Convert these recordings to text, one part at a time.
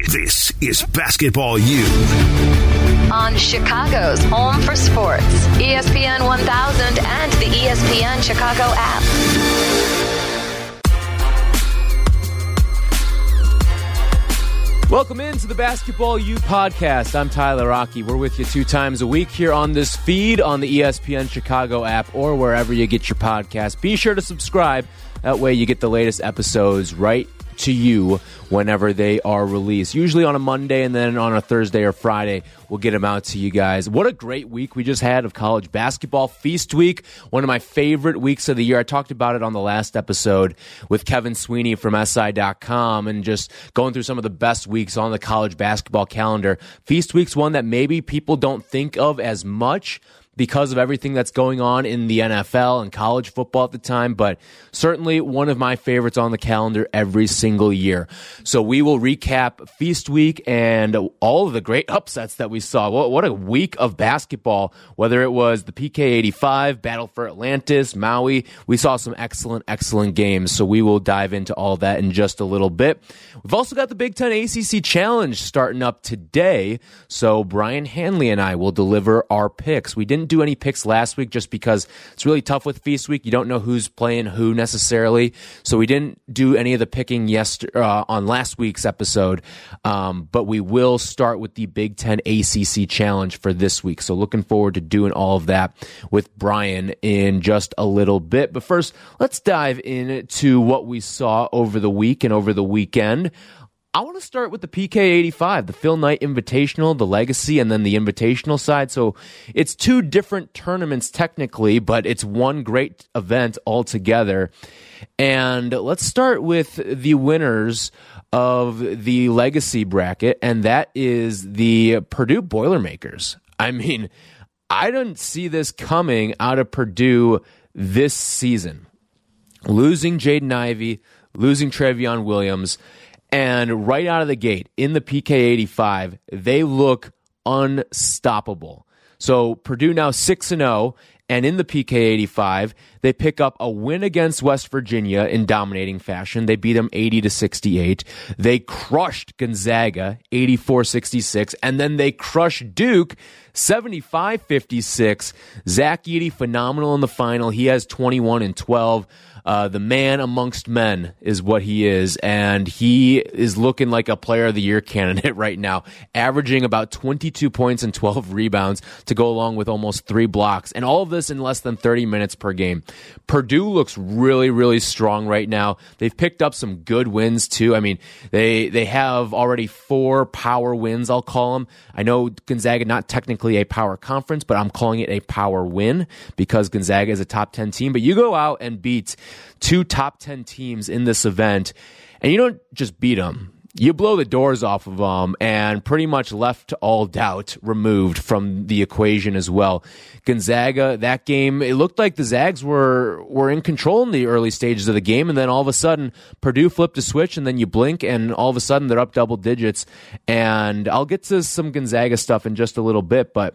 This is Basketball U. On Chicago's home for sports, ESPN 1000 and the ESPN Chicago app. Welcome into the Basketball U podcast. I'm Tyler Rocky. We're with you 2 times a week here on this feed on the ESPN Chicago app or wherever you get your podcast. Be sure to subscribe. That way you get the latest episodes right to you whenever they are released. Usually on a Monday and then on a Thursday or Friday, we'll get them out to you guys. What a great week we just had of college basketball. Feast week, one of my favorite weeks of the year. I talked about it on the last episode with Kevin Sweeney from SI.com and just going through some of the best weeks on the college basketball calendar. Feast week's one that maybe people don't think of as much because of everything that's going on in the NFL and college football at the time, but certainly one of my favorites on the calendar every single year. So we will recap Feast Week and all of the great upsets that we saw. What a week of basketball, whether it was the PK85, Battle for Atlantis, Maui. We saw some excellent games, so we will dive into all that in just a little bit. We've also got the Big Ten ACC Challenge starting up today, so Brian Hanley and I will deliver our picks. We didn't do any picks last week just because it's really tough with Feast Week. You don't know who's playing who necessarily. So we didn't do any of the picking on last week's episode. But we will start with the Big Ten ACC Challenge for this week. So looking forward to doing all of that with Brian in just a little bit. But first, let's dive into what we saw over the week and over the weekend. I want to start with the PK85, the Phil Knight Invitational, the Legacy, and then the Invitational side. So it's 2 different tournaments technically, but it's one great event altogether. And let's start with the winners of the Legacy bracket, and that is the Purdue Boilermakers. I mean, I didn't see this coming out of Purdue this season. Losing Jaden Ivey, losing Trevion Williams, and right out of the gate, in the PK85, they look unstoppable. So Purdue now 6-0, and in the PK85, they pick up a win against West Virginia in dominating fashion. They beat them 80-68. They crushed Gonzaga 84-66, and then they crushed Duke 75-56. Zach Edey, phenomenal in the final. He has 21 and 12. The man amongst men is what he is, and he is looking like a player of the year candidate right now, averaging about 22 points and 12 rebounds to go along with almost 3 blocks, and all of this in less than 30 minutes per game. Purdue looks really strong right now. They've picked up some good wins too. I mean, they have already 4 power wins, I'll call them. I know Gonzaga not technically a power conference, but I'm calling it a power win because Gonzaga is a top 10 team. But you go out and beat 2 top 10 teams in this event, and you don't just beat them. You blow the doors off of them and pretty much left all doubt removed from the equation as well. Gonzaga, that game, it looked like the Zags were in control in the early stages of the game, and then all of a sudden Purdue flipped a switch, and then you blink and all of a sudden they're up double digits. And I'll get to some Gonzaga stuff in just a little bit, but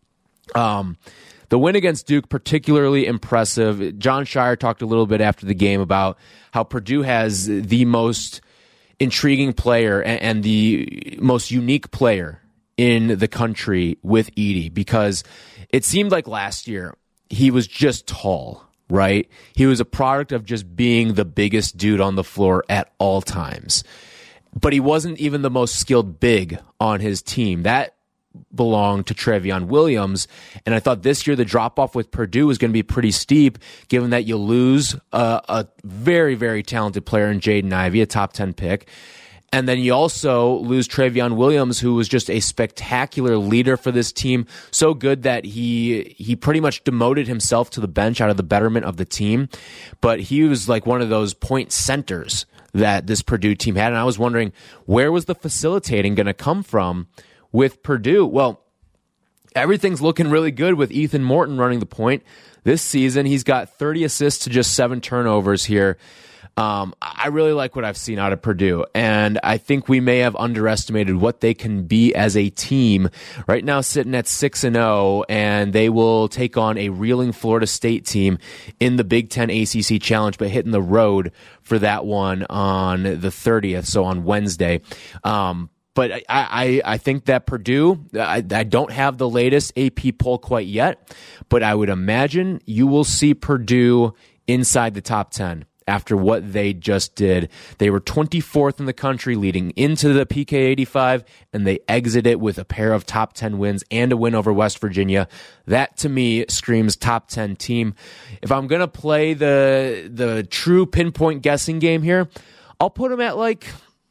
the win against Duke, particularly impressive. John Shire talked a little bit after the game about how Purdue has the most intriguing player and the most unique player in the country with Edey, because it seemed like last year he was just tall, right? He was a product of just being the biggest dude on the floor at all times. But he wasn't even the most skilled big on his team. That belonged to Trevion Williams, and I thought this year the drop-off with Purdue was going to be pretty steep, given that you lose a very talented player in Jaden Ivey, a top 10 pick, and then you also lose Trevion Williams, who was just a spectacular leader for this team, so good that he pretty much demoted himself to the bench out of the betterment of the team, but he was like one of those point centers that this Purdue team had, and I was wondering, where was the facilitating going to come from with Purdue? Well, everything's looking really good with Ethan Morton running the point this season. He's got 30 assists to just 7 turnovers here. I really like what I've seen out of Purdue, and I think we may have underestimated what they can be as a team. Right now sitting at 6-0, and they will take on a reeling Florida State team in the Big Ten ACC Challenge, but hitting the road for that one on the 30th, so on Wednesday. But I think that Purdue, I don't have the latest AP poll quite yet, but I would imagine you will see Purdue inside the top 10 after what they just did. They were 24th in the country leading into the PK 85, and they exit it with a pair of top 10 wins and a win over West Virginia. That, to me, screams top 10 team. If I'm going to play the true pinpoint guessing game here, I'll put them at like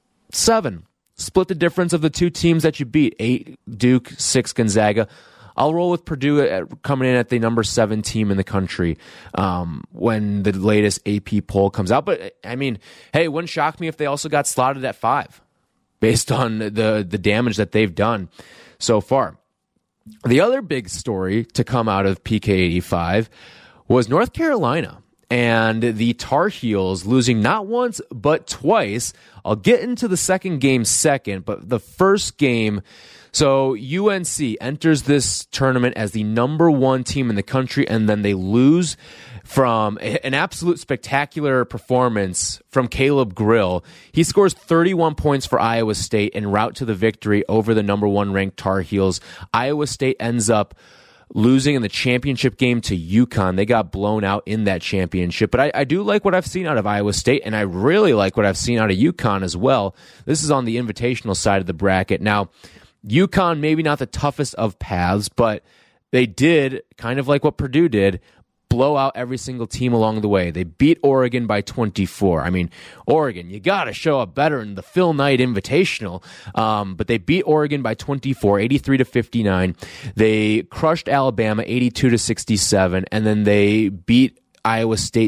7. Split the difference of the two teams that you beat, 8 Duke, 6 Gonzaga. I'll roll with Purdue coming in at the number 7 team in the country when the latest AP poll comes out. But, I mean, hey, it wouldn't shock me if they also got slotted at 5 based on the damage that they've done so far. The other big story to come out of PK 85 was North Carolina and the Tar Heels losing not once but twice. I'll get into the second game second, but the first game... So UNC enters this tournament as the number 1 team in the country, and then they lose from an absolute spectacular performance from Caleb Grill. He scores 31 points for Iowa State en route to the victory over the number 1 ranked Tar Heels. Iowa State ends up losing in the championship game to UConn. They got blown out in that championship. But I do like what I've seen out of Iowa State, and I really like what I've seen out of UConn as well. This is on the invitational side of the bracket. Now, UConn, maybe not the toughest of paths, but they did, kind of like what Purdue did, blow out every single team along the way. They beat Oregon by 24. I mean, Oregon, you got to show up better in the Phil Knight Invitational. But they beat Oregon by 24, 83-59. They crushed Alabama 82-67, and then they beat Iowa State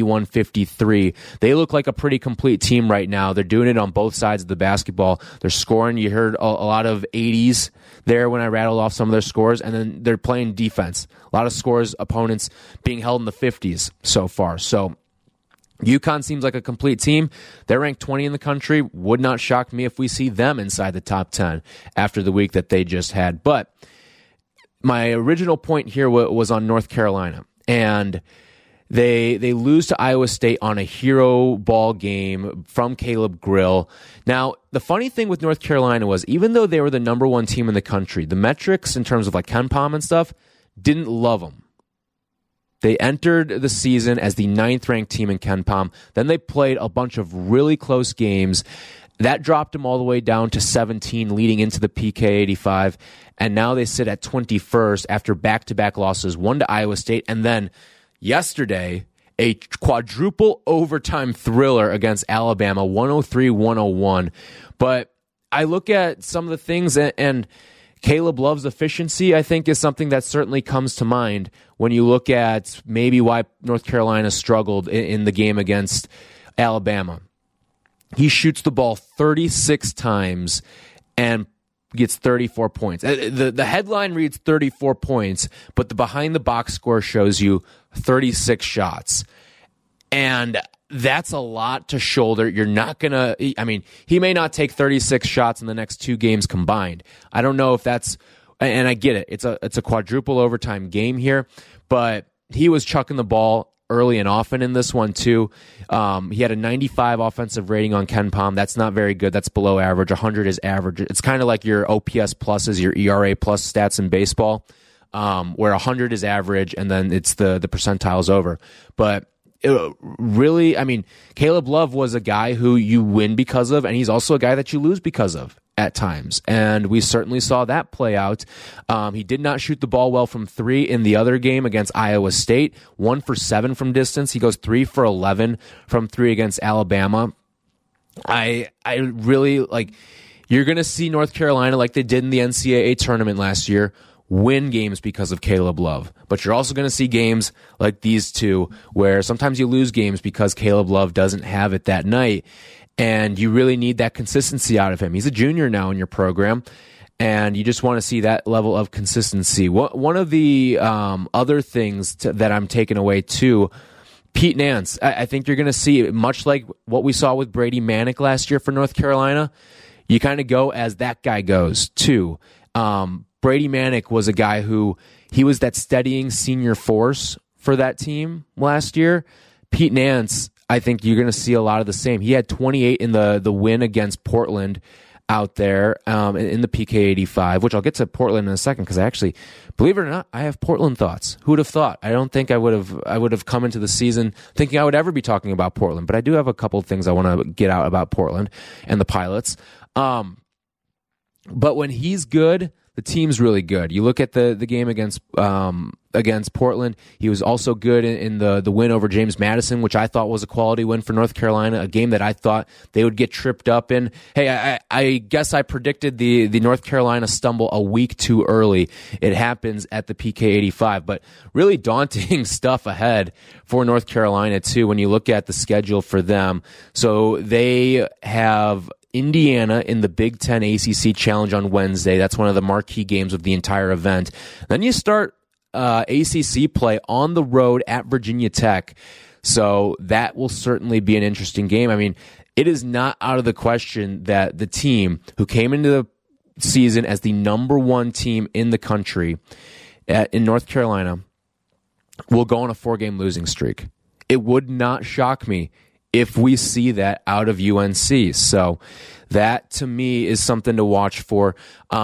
71-53. They look like a pretty complete team right now. They're doing it on both sides of the basketball. They're scoring. You heard a lot of 80s there when I rattled off some of their scores, and then they're playing defense. A lot of scores, opponents being held in the 50s so far. So UConn seems like a complete team. They're ranked 20 in the country. Would not shock me if we see them inside the top 10 after the week that they just had. But my original point here was on North Carolina, and They lose to Iowa State on a hero ball game from Caleb Grill. Now, the funny thing with North Carolina was, even though they were the number 1 team in the country, the metrics in terms of like KenPom and stuff didn't love them. They entered the season as the 9th ranked team in KenPom. Then they played a bunch of really close games. That dropped them all the way down to 17 leading into the PK 85. And now they sit at 21st after back-to-back losses, one to Iowa State, and then yesterday, a quadruple overtime thriller against Alabama, 103-101. But I look at some of the things, and Caleb Love's efficiency, I think, is something that certainly comes to mind when you look at maybe why North Carolina struggled in the game against Alabama. He shoots the ball 36 times and gets 34 points. The headline reads 34 points, but the behind-the-box score shows you 36 shots. And that's a lot to shoulder. You're not going to... I mean, he may not take 36 shots in the next 2 games combined. I don't know if that's... And I get it. It's a quadruple overtime game here, but he was chucking the ball early and often in this one too. He had a 95 offensive rating on KenPom. That's not very good. That's below average. 100 is average. It's kind of like your OPS pluses, your ERA plus stats in baseball, where 100 is average and then it's the percentiles over. But really, I mean, Caleb Love was a guy who you win because of, and he's also a guy that you lose because of at times. And we certainly saw that play out. He did not shoot the ball well from 3 in the other game against Iowa State. 1 for 7 from distance. He goes 3 for 11 from 3 against Alabama. I really like, you're going to see North Carolina like they did in the NCAA tournament last year, win games because of Caleb Love. But you're also going to see games like these two where sometimes you lose games because Caleb Love doesn't have it that night. And you really need that consistency out of him. He's a junior now in your program, and you just want to see that level of consistency. One of the other things that I'm taking away too, Pete Nance, I think you're going to see, much like what we saw with Brady Manick last year for North Carolina, you kind of go as that guy goes too. Brady Manick was a guy who, he was that steadying senior force for that team last year. Pete Nance, I think you're going to see a lot of the same. He had 28 in the win against Portland out there in the PK 85, which I'll get to Portland in a second because I actually, believe it or not, I have Portland thoughts. Who would have thought? I don't think I would have come into the season thinking I would ever be talking about Portland, but I do have a couple of things I want to get out about Portland and the Pilots. But when he's good, the team's really good. You look at the game against Portland. He was also good in the win over James Madison, which I thought was a quality win for North Carolina, a game that I thought they would get tripped up in. Hey, I guess I predicted the North Carolina stumble a week too early. It happens at the PK 85, but really daunting stuff ahead for North Carolina too when you look at the schedule for them. So they have Indiana in the Big Ten ACC Challenge on Wednesday. That's one of the marquee games of the entire event. Then you start ACC play on the road at Virginia Tech. So that will certainly be an interesting game. I mean, it is not out of the question that the team who came into the season as the number one team in the country in North Carolina will go on a 4-game losing streak. It would not shock me if we see that out of UNC. So that, to me, is something to watch for.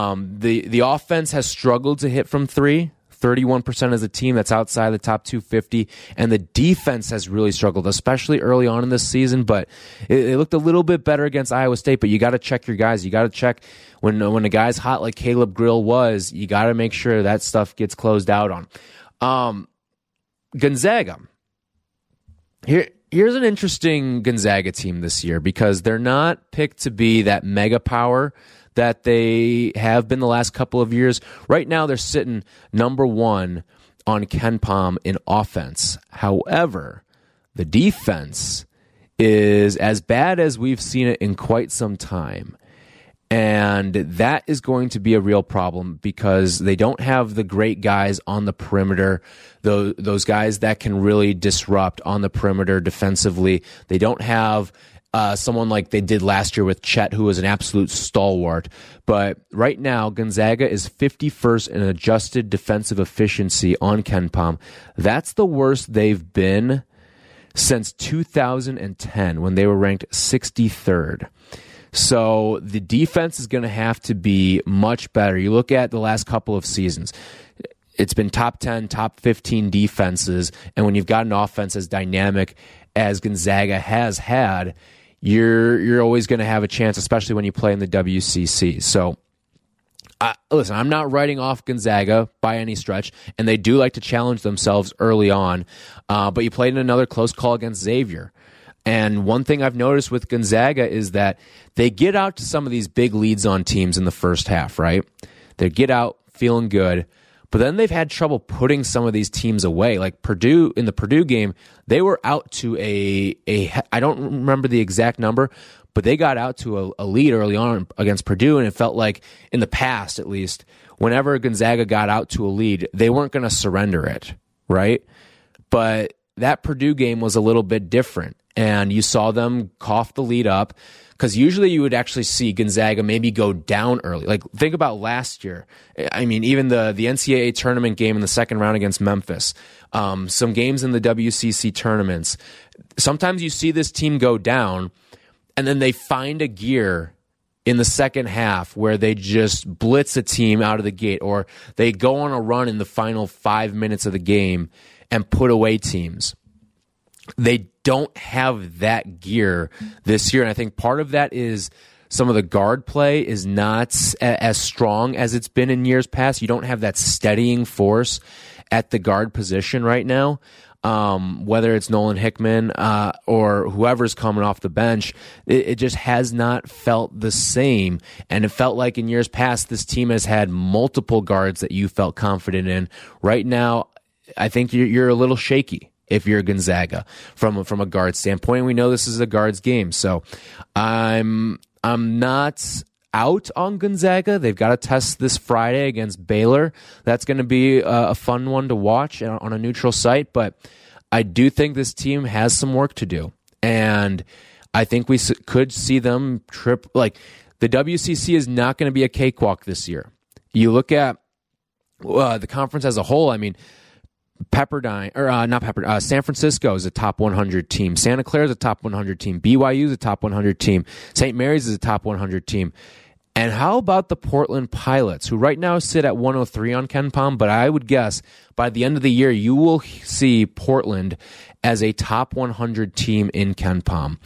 The offense has struggled to hit from three, 31% as a team. That's outside the top 250. And the defense has really struggled, especially early on in this season. But it looked a little bit better against Iowa State. But you got to check your guys. You got to check when a guy's hot like Caleb Grill was, you got to make sure that stuff gets closed out on. Gonzaga. Here's an interesting Gonzaga team this year because they're not picked to be that mega power that they have been the last couple of years. Right now, they're sitting number one on KenPom in offense. However, the defense is as bad as we've seen it in quite some time. And that is going to be a real problem because they don't have the great guys on the perimeter, those guys that can really disrupt on the perimeter defensively. They don't have someone like they did last year with Chet, who was an absolute stalwart. But right now, Gonzaga is 51st in adjusted defensive efficiency on KenPom. That's the worst they've been since 2010 when they were ranked 63rd. So the defense is going to have to be much better. You look at the last couple of seasons, it's been top 10, top 15 defenses. And when you've got an offense as dynamic as Gonzaga has had, you're always going to have a chance, especially when you play in the WCC. So listen, I'm not writing off Gonzaga by any stretch, and they do like to challenge themselves early on. But you played in another close call against Xavier. And one thing I've noticed with Gonzaga is that they get out to some of these big leads on teams in the first half, right? They get out feeling good, but then they've had trouble putting some of these teams away. Like Purdue, in the Purdue game, they were out to I don't remember the exact number, but they got out to a lead early on against Purdue, and it felt like in the past, at least, whenever Gonzaga got out to a lead, they weren't going to surrender it, right? But that Purdue game was a little bit different. And you saw them cough the lead up because usually you would actually see Gonzaga maybe go down early. Like, think about last year. I mean, even the NCAA tournament game in the second round against Memphis, some games in the WCC tournaments. Sometimes you see this team go down, and then they find a gear in the second half where they just blitz a team out of the gate, or they go on a run in the final 5 minutes of the game and put away teams. They don't have that gear this year, and I think part of that is some of the guard play is not as strong as it's been in years past. You don't have that steadying force at the guard position right now, whether it's Nolan Hickman or whoever's coming off the bench. It just has not felt the same, and it felt like in years past this team has had multiple guards that you felt confident in. Right now, I think you're a little shaky if you're Gonzaga from a guard standpoint. We know this is a guards game, so I'm not out on Gonzaga. They've got to test this Friday against Baylor. That's going to be a fun one to watch on a neutral site, but I do think this team has some work to do, and I think we could see them trip. Like, the WCC is not going to be a cakewalk this year. You look at the conference as a whole. I mean, San Francisco is a top 100 team. Santa Clara is a top 100 team. BYU is a top 100 team. St. Mary's is a top 100 team. And how about the Portland Pilots, who right now sit at 103 on KenPom, but I would guess by the end of the year, you will see Portland as a top 100 team in KenPom.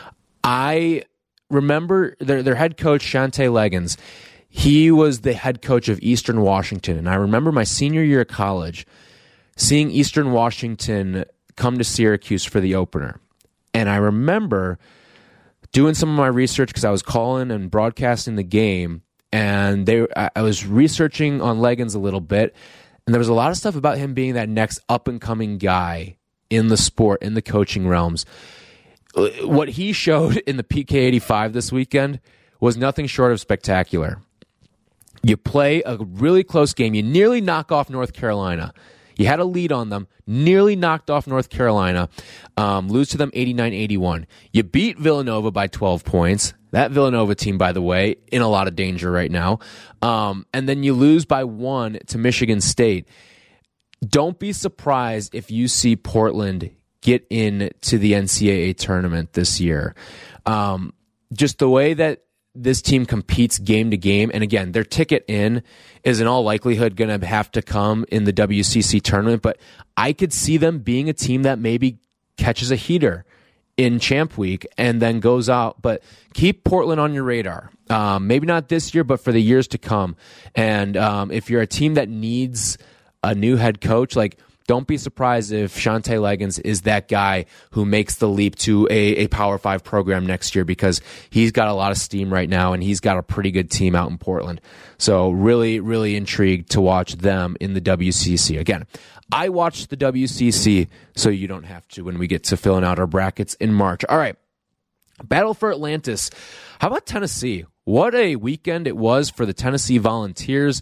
I remember their head coach, Shante Leggins. He was the head coach of Eastern Washington, and I remember my senior year of college seeing Eastern Washington come to Syracuse for the opener. And I remember doing some of my research because I was calling and broadcasting the game, and I was researching on Leggins a little bit, and there was a lot of stuff about him being that next up-and-coming guy in the sport, in the coaching realms. What he showed in the PK85 this weekend was nothing short of spectacular. You play a really close game. You nearly knock off North Carolina. You had a lead on them, nearly knocked off North Carolina, lose to them 89-81. You beat Villanova by 12 points. That Villanova team, by the way, in a lot of danger right now. And then you lose by 1 to Michigan State. Don't be surprised if you see Portland get into the NCAA tournament this year. Just the way that this team competes game to game, and again, their ticket in is in all likelihood going to have to come in the WCC tournament, but I could see them being a team that maybe catches a heater in Champ Week and then goes out. But keep Portland on your radar. Maybe not this year, but for the years to come. And if you're a team that needs a new head coach, like, don't be surprised if Shante Leggins is that guy who makes the leap to a Power 5 program next year, because he's got a lot of steam right now and he's got a pretty good team out in Portland. So really, really intrigued to watch them in the WCC. Again, I watched the WCC, so you don't have to when we get to filling out our brackets in March. All right, Battle for Atlantis. How about Tennessee? What a weekend it was for the Tennessee Volunteers.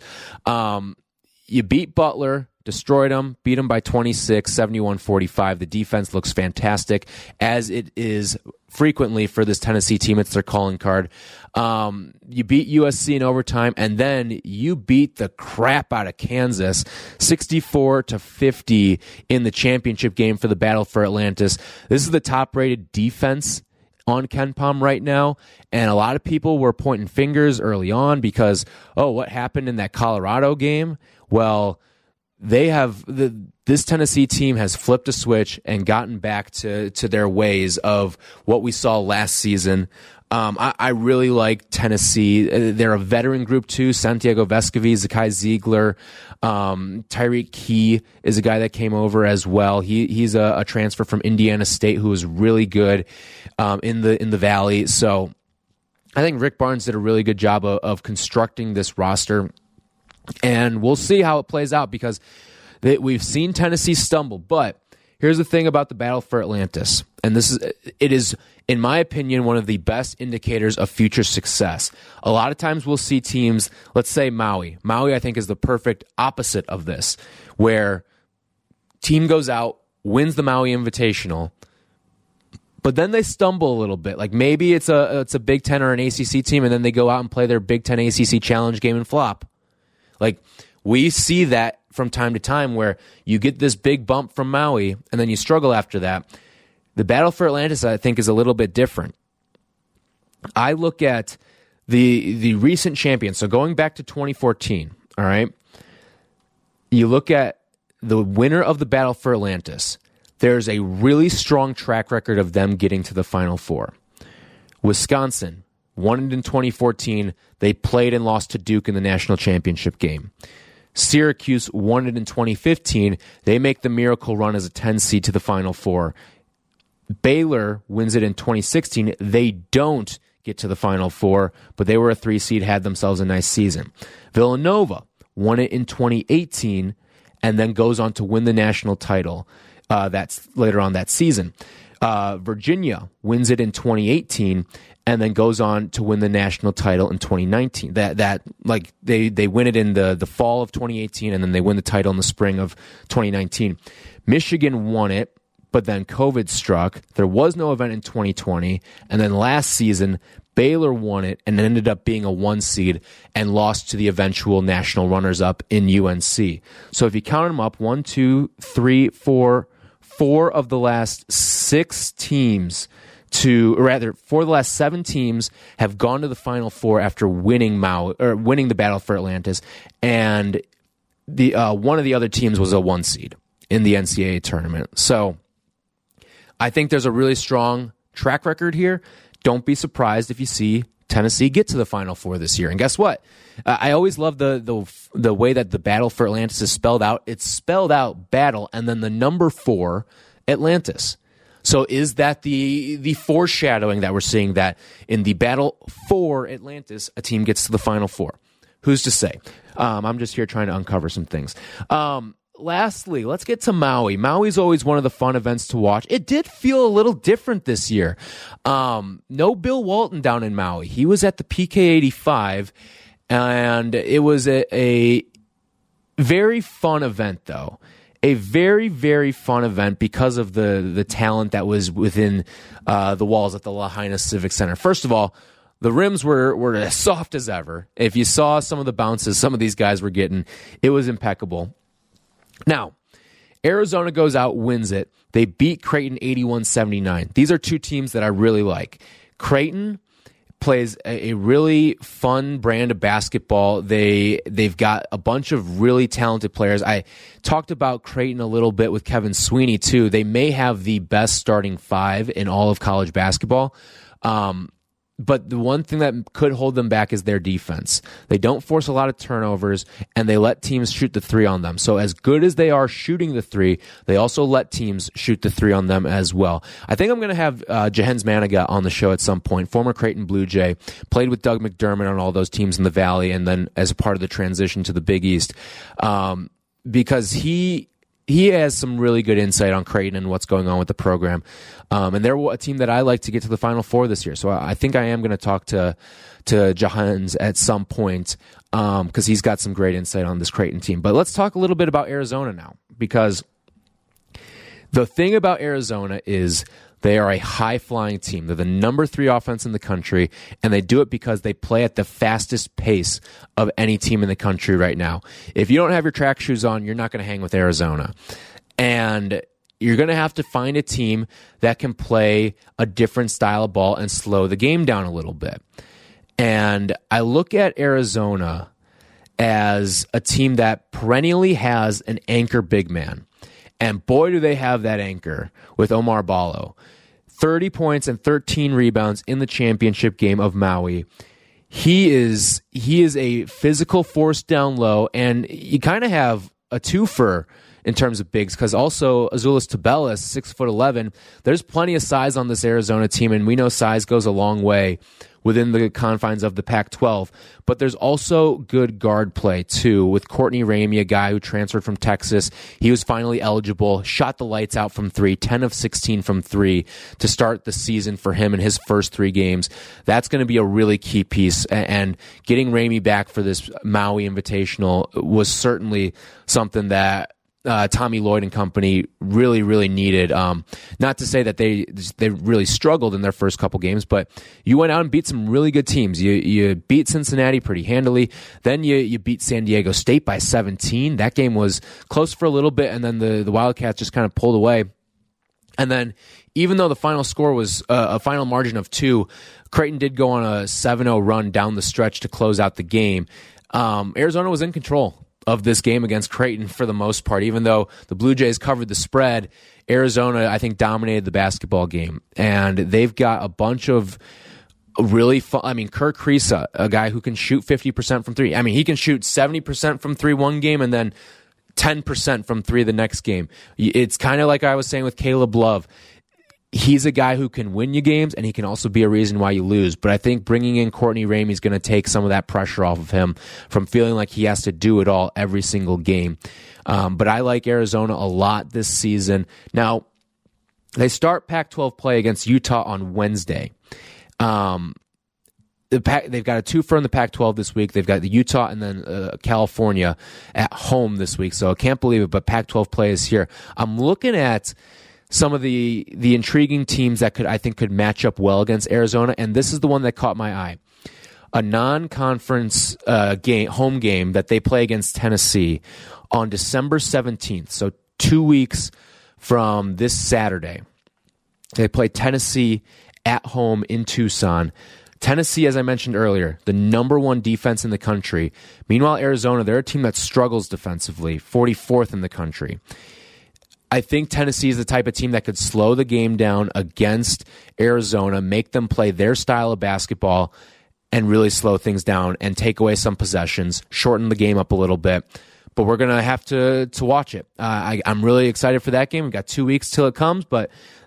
You beat Butler, destroyed them, beat them by 26, 71-45. The defense looks fantastic, as it is frequently for this Tennessee team. It's their calling card. You beat USC in overtime, and then you beat the crap out of Kansas, 64-50 in the championship game for the Battle for Atlantis. This is the top-rated defense on KenPom right now, and a lot of people were pointing fingers early on because, what happened in that Colorado game? Well, this Tennessee team has flipped a switch and gotten back to their ways of what we saw last season. I really like Tennessee. They're a veteran group too. Santiago Vescovi, Zakai Ziegler, Tyreek Key is a guy that came over as well. He's a transfer from Indiana State who was really good in the Valley. So I think Rick Barnes did a really good job of constructing this roster. And we'll see how it plays out, because we've seen Tennessee stumble. But here's the thing about the Battle for Atlantis, and it is, in my opinion, one of the best indicators of future success. A lot of times we'll see teams, let's say Maui. Maui, I think, is the perfect opposite of this, where team goes out, wins the Maui Invitational, but then they stumble a little bit. Like maybe it's a Big Ten or an ACC team, and then they go out and play their Big Ten ACC Challenge game and flop. Like, we see that from time to time where you get this big bump from Maui and then you struggle after that. The Battle for Atlantis, I think, is a little bit different. I look at the recent champions. So going back to 2014, all right, you look at the winner of the Battle for Atlantis. There's a really strong track record of them getting to the Final Four. Wisconsin won it in 2014. They played and lost to Duke in the national championship game. Syracuse won it in 2015. They make the miracle run as a 10 seed to the Final Four. Baylor wins it in 2016. They don't get to the Final Four, but they were a 3 seed, had themselves a nice season. Villanova won it in 2018 and then goes on to win the national title. That's later on that season. Virginia wins it in 2018 and then goes on to win the national title in 2019. They win it in the fall of 2018 and then they win the title in the spring of 2019. Michigan won it, but then COVID struck. There was no event in 2020, and then last season Baylor won it and ended up being a 1 seed and lost to the eventual national runners-up in UNC. So if you count them up, 1, 2, 3, 4 of the last 6 teams for the last 7 teams have gone to the Final Four after winning the battle for Atlantis, and the one of the other teams was a 1 seed in the NCAA tournament. So I think there's a really strong track record here. Don't be surprised if you see Tennessee get to the Final Four this year. And guess what? I always love the way that the battle for Atlantis is spelled out. It's spelled out battle and then the number 4 Atlantis. So is that the foreshadowing that we're seeing that in the battle for Atlantis, a team gets to the Final Four? Who's to say? I'm just here trying to uncover some things. Lastly, let's get to Maui. Maui's always one of the fun events to watch. It did feel a little different this year. No Bill Walton down in Maui. He was at the PK85, and it was a very fun event, though. A very, very fun event because of the talent that was within the walls at the Lahaina Civic Center. First of all, the rims were as soft as ever. If you saw some of the bounces some of these guys were getting, it was impeccable. Now, Arizona goes out, wins it. They beat Creighton 81-79. These are 2 teams that I really like. Creighton plays a really fun brand of basketball. They've got a bunch of really talented players. I talked about Creighton a little bit with Kevin Sweeney, too. They may have the best starting 5 in all of college basketball. But the one thing that could hold them back is their defense. They don't force a lot of turnovers, and they let teams shoot the 3 on them. So as good as they are shooting the 3, they also let teams shoot the 3 on them as well. I think I'm going to have Jahens Manigat on the show at some point, former Creighton Blue Jay, played with Doug McDermott on all those teams in the Valley, and then as a part of the transition to the Big East, because he has some really good insight on Creighton and what's going on with the program. And they're a team that I like to get to the Final Four this year. So I think I am going to talk to Jahens at some point because he's got some great insight on this Creighton team. But let's talk a little bit about Arizona now, because the thing about Arizona is they are a high-flying team. They're the number 3 offense in the country, and they do it because they play at the fastest pace of any team in the country right now. If you don't have your track shoes on, you're not going to hang with Arizona. And you're going to have to find a team that can play a different style of ball and slow the game down a little bit. And I look at Arizona as a team that perennially has an anchor big man. And boy, do they have that anchor with Omar Ballo. 30 points and 13 rebounds in the championship game of Maui. He is a physical force down low, and you kind of have a twofer in terms of bigs, because also Azuolas Tubelis, 6'11". There's plenty of size on this Arizona team, and we know size goes a long way within the confines of the Pac-12. But there's also good guard play, too, with Courtney Ramey, a guy who transferred from Texas. He was finally eligible, shot the lights out from 3, 10 of 16 from 3 to start the season for him in his first 3 games. That's going to be a really key piece, and getting Ramey back for this Maui Invitational was certainly something that Tommy Lloyd and company really, really needed. Not to say that they really struggled in their first couple games, but you went out and beat some really good teams. You beat Cincinnati pretty handily. Then you beat San Diego State by 17. That game was close for a little bit, and then the Wildcats just kind of pulled away. And then even though the final score was a final margin of 2, Creighton did go on a 7-0 run down the stretch to close out the game. Arizona was in control of this game against Creighton for the most part. Even though the Blue Jays covered the spread, Arizona, I think, dominated the basketball game. And they've got a bunch of really fun. I mean, Kirk Kriisa, a guy who can shoot 50% from 3. I mean, he can shoot 70% from 3 one game and then 10% from 3 the next game. It's kind of like I was saying with Caleb Love. He's a guy who can win you games, and he can also be a reason why you lose. But I think bringing in Courtney Ramey is going to take some of that pressure off of him from feeling like he has to do it all every single game. But I like Arizona a lot this season. Now, they start Pac-12 play against Utah on Wednesday. They've got a 2-fer in the Pac-12 this week. They've got the Utah and then California at home this week. So I can't believe it, but Pac-12 play is here. I'm looking at some of the intriguing teams that I think could match up well against Arizona, and this is the one that caught my eye. A non-conference home game that they play against Tennessee on December 17th, so 2 weeks from this Saturday. They play Tennessee at home in Tucson. Tennessee, as I mentioned earlier, the number one defense in the country. Meanwhile, Arizona, they're a team that struggles defensively, 44th in the country. I think Tennessee is the type of team that could slow the game down against Arizona, make them play their style of basketball, and really slow things down and take away some possessions, shorten the game up a little bit. But we're going to have to watch it. I'm really excited for that game. We've got 2 weeks till it comes, but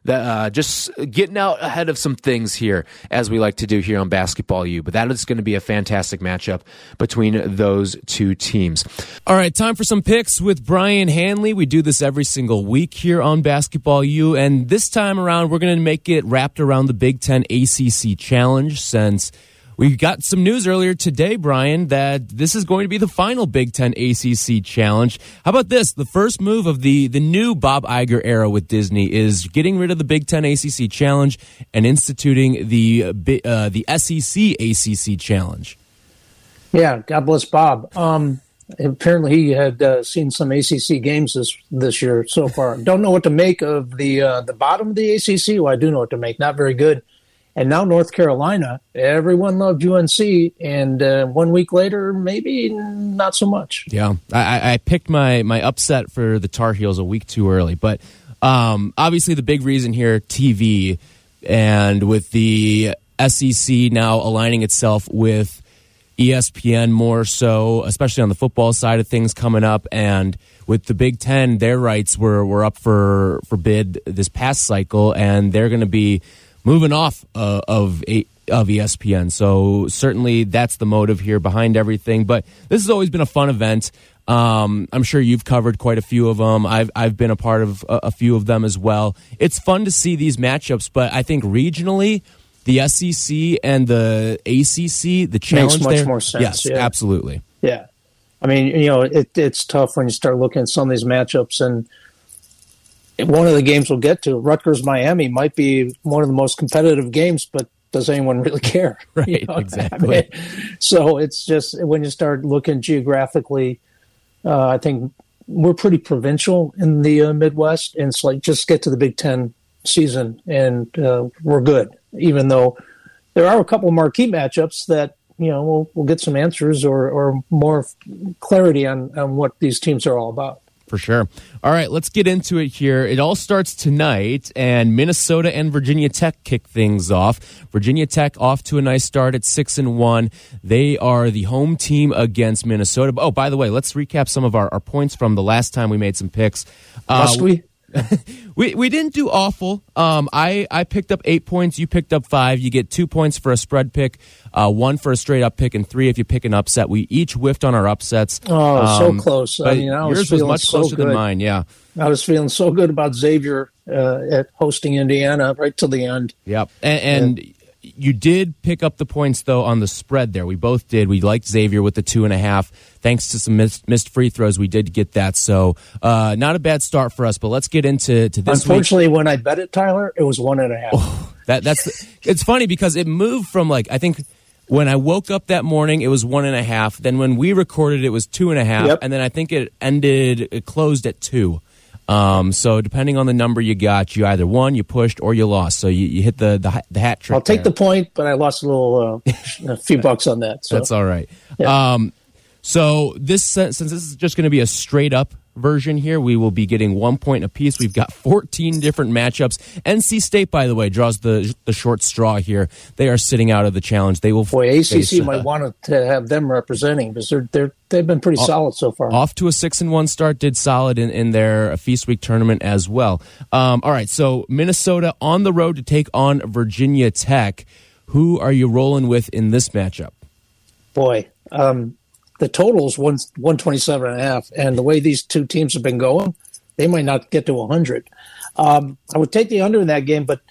just getting out ahead of some things here, as we like to do here on Basketball U. But that is going to be a fantastic matchup between those two teams. All right, time for some picks with Brian Hanley. We do this every single week here on Basketball U, and this time around we're going to make it wrapped around the Big Ten ACC Challenge, since we got some news earlier today, Brian, that this is going to be the final Big Ten ACC Challenge. How about this? The first move of the new Bob Iger era with Disney is getting rid of the Big Ten ACC Challenge and instituting the SEC ACC Challenge. Yeah, God bless Bob. Apparently he had seen some ACC games this year so far. Don't know what to make of the bottom of the ACC. Well, I do know what to make. Not very good. And now North Carolina, everyone loved UNC, and 1 week later, maybe not so much. Yeah, I picked my upset for the Tar Heels a week too early. But obviously the big reason here, TV, and with the SEC now aligning itself with ESPN more so, especially on the football side of things coming up, and with the Big Ten, their rights were up for bid this past cycle, and they're going to be moving off of ESPN. So certainly that's the motive here behind everything. But this has always been a fun event. I'm sure you've covered quite a few of them. I've been a part of a few of them as well. It's fun to see these matchups, but I think regionally, the SEC and the ACC, the challenge makes much there, more sense. Yes, yeah. Absolutely. Yeah. I mean, it's tough when you start looking at some of these matchups, and one of the games we'll get to, Rutgers-Miami, might be one of the most competitive games, but does anyone really care? Right, exactly. I mean, so it's just when you start looking geographically, I think we're pretty provincial in the Midwest, and it's like just get to the Big Ten season and we're good, even though there are a couple of marquee matchups that we'll get some answers or more clarity on what these teams are all about. For sure. All right, let's get into it here. It all starts tonight, and Minnesota and Virginia Tech kick things off. Virginia Tech off to a nice start at 6-1. They are the home team against Minnesota. Oh, by the way, let's recap some of our points from the last time we made some picks. Must we? We didn't do awful. I picked up 8 points. You picked up 5. You get 2 points for a spread pick, 1 for a straight up pick, and 3 if you pick an upset. We each whiffed on our upsets. Oh, so close. I mean, yours was much closer than mine. Yeah, I was feeling so good about Xavier at hosting Indiana right till the end. Yep, and you did pick up the points though on the spread there. We both did. We liked Xavier with the 2.5. Thanks to some missed free throws, we did get that. So not a bad start for us. But let's get into this. Unfortunately, when I bet it, Tyler, it was 1.5. Oh, it's funny because it moved from I think when I woke up that morning it was 1.5. Then when we recorded it was 2.5, yep. And then I think it closed at 2. So depending on the number you got, you either won, you pushed, or you lost. So you hit the hat trick. I'll take the point, but I lost a few bucks on that. So. That's all right. Yeah. So since this is just going to be a straight up version here, we will be getting 1 point apiece. We've got 14 different matchups. NC State, by the way, draws the short straw here. They are sitting out of the challenge. They will. Boy, ACC might want to have them representing because they've been pretty solid so far. Off to a 6-1 start, did solid in their Feast Week tournament as well. All right, so Minnesota on the road to take on Virginia Tech. Who are you rolling with in this matchup? Boy, the total is 127.5, and the way these two teams have been going, they might not get to 100. I would take the under in that game, but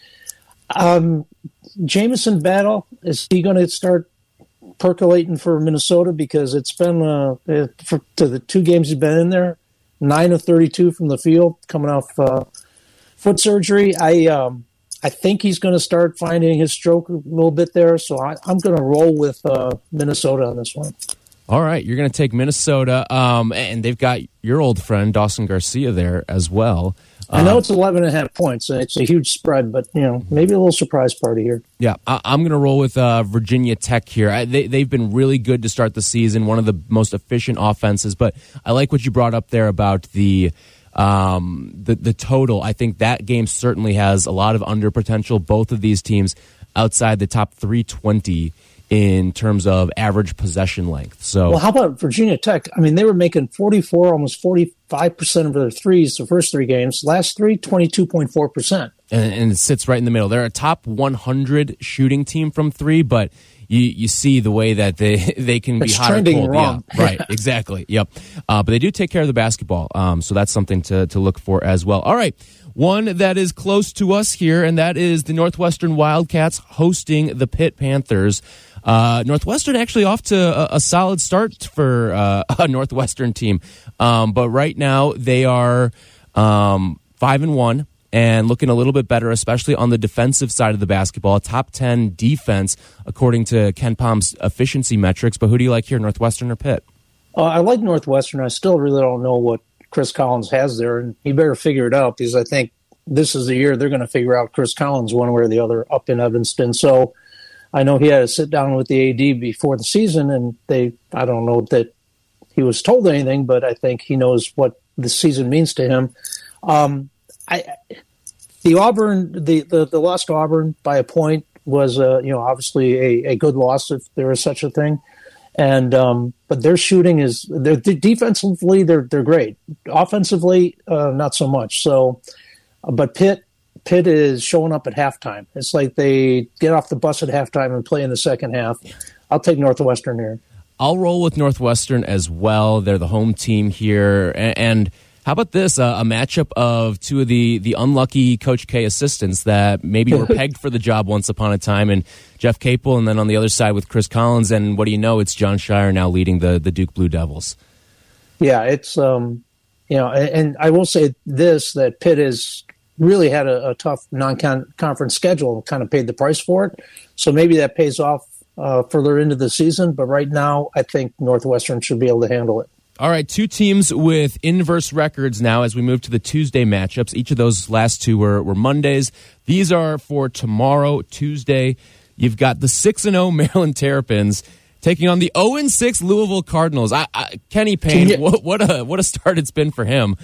Jamison Battle, is he going to start percolating for Minnesota? Because it's been to the 2 games he's been in there, 9 of 32 from the field, coming off foot surgery. I think he's going to start finding his stroke a little bit there, so I'm going to roll with Minnesota on this one. All right, you're going to take Minnesota, and they've got your old friend Dawson Garcia there as well. I know it's 11.5 points, and it's a huge spread, but maybe a little surprise party here. Yeah, I'm going to roll with Virginia Tech here. They've been really good to start the season, one of the most efficient offenses. But I like what you brought up there about the total. I think that game certainly has a lot of under potential. Both of these teams outside the top 320 in terms of average possession length. So, well, how about Virginia Tech? I mean, they were making 44, almost 45% of their threes the first three games. Last three, 22.4%. And it sits right in the middle. They're a top 100 shooting team from three, but you see the way that they can be hot or cold. Wrong. Yeah, right, exactly. Yep. But they do take care of the basketball, so that's something to look for as well. All right. One that is close to us here, and that is the Northwestern Wildcats hosting the Pitt Panthers. Northwestern actually off to a solid start for a Northwestern team. But right now they are 5-1 and looking a little bit better, especially on the defensive side of the basketball. Top 10 defense, according to Ken Palm's efficiency metrics. But who do you like here, Northwestern or Pitt? I like Northwestern. I still really don't know what Chris Collins has there, and he better figure it out because I think this is the year they're going to figure out Chris Collins one way or the other up in Evanston. So I know he had to sit down with the AD before the season, and I don't know that he was told anything, but I think he knows what the season means to him. The loss to Auburn by a point was, obviously a good loss if there is such a thing. And but their shooting defensively they're great. Offensively, not so much. So, but Pitt is showing up at halftime. It's like they get off the bus at halftime and play in the second half. I'll take Northwestern here. I'll roll with Northwestern as well. They're the home team here. And how about this? A matchup of two of the unlucky Coach K assistants that maybe were pegged for the job once upon a time, and Jeff Capel, and then on the other side with Chris Collins. And what do you know? It's John Shire now leading the Duke Blue Devils. Yeah, it's and I will say this, that Pitt has really had a tough non-conference schedule and kind of paid the price for it. So maybe that pays off further into the season. But right now, I think Northwestern should be able to handle it. All right, two teams with inverse records now as we move to the Tuesday matchups. Each of those last two were Mondays. These are for tomorrow, Tuesday. You've got the 6-0 Maryland Terrapins taking on the 0-6 Louisville Cardinals. Kenny Payne, what a start it's been for him.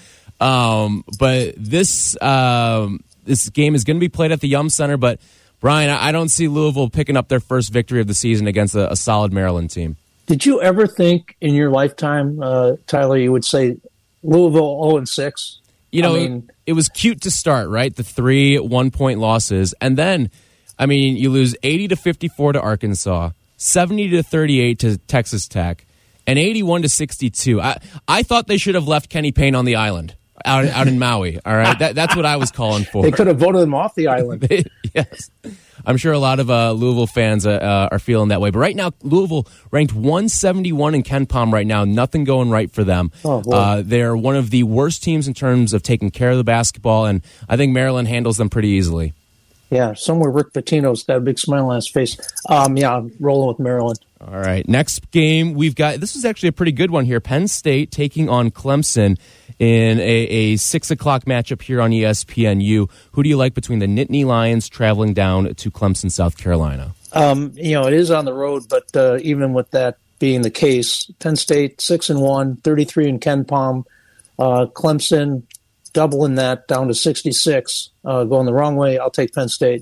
But this game is going to be played at the Yum Center. But Brian, I don't see Louisville picking up their first victory of the season against a solid Maryland team. Did you ever think in your lifetime, Tyler, you would say Louisville 0-6? It was cute to start, right? The 3 1-point losses. And then, you lose 80-54 to Arkansas, 70-38 to Texas Tech, and 81-62. I thought they should have left Kenny Payne on the island out in Maui. All right, that's what I was calling for. They could have voted him off the island. Yes. I'm sure a lot of Louisville fans are feeling that way. But right now, Louisville ranked 171 in Ken Palm right now. Nothing going right for them. They're one of the worst teams in terms of taking care of the basketball, and I think Maryland handles them pretty easily. Yeah, somewhere Rick Pitino's got a big smile on his face. I'm rolling with Maryland. All right, next game we've got, this is actually a pretty good one here. Penn State taking on Clemson in a 6 o'clock matchup here on ESPNU. Who do you like between the Nittany Lions traveling down to Clemson, South Carolina? It is on the road, but even with that being the case, Penn State 6-1, 33 in Ken Palm. Clemson doubling that down to 66, going the wrong way. I'll take Penn State.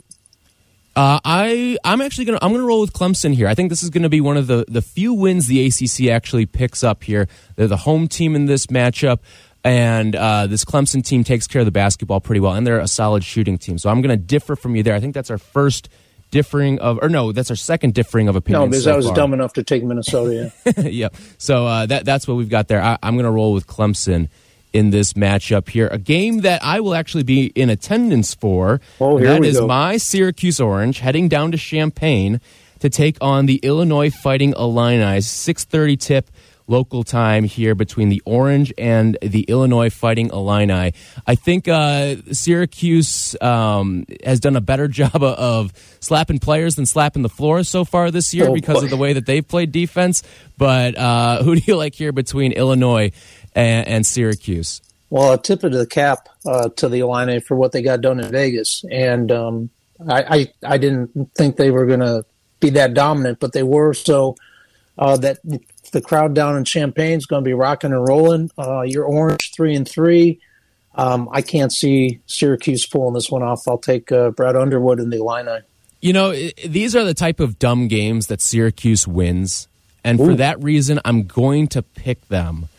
I'm actually gonna roll with Clemson here. I think this is gonna be one of the few wins the ACC actually picks up here. They're the home team in this matchup, and this Clemson team takes care of the basketball pretty well, and they're a solid shooting team. So I'm gonna differ from you there. I think that's our first differing of, or no, that's our second differing of opinion. No, because I was dumb enough to take Minnesota. Yeah. Yeah. So that's what we've got there. I'm gonna roll with Clemson in this matchup here. A game that I will actually be in attendance for. That is my Syracuse Orange heading down to Champaign to take on the Illinois Fighting Illini. 6:30 tip. local time here between the Orange and the Illinois Fighting Illini. I think Syracuse has done a better job of slapping players than slapping the floor so far this year because of the way that they've played defense. But who do you like here between Illinois and Syracuse? Well, a tip of the cap to the Illini for what they got done in Vegas. And I didn't think they were going to be that dominant, but they were. So that the crowd down in Champaign is going to be rocking and rolling. Your Orange 3-3. I can't see Syracuse pulling this one off. I'll take Brad Underwood and the Illini. You know, these are the type of dumb games that Syracuse wins. And for that reason, I'm going to pick them.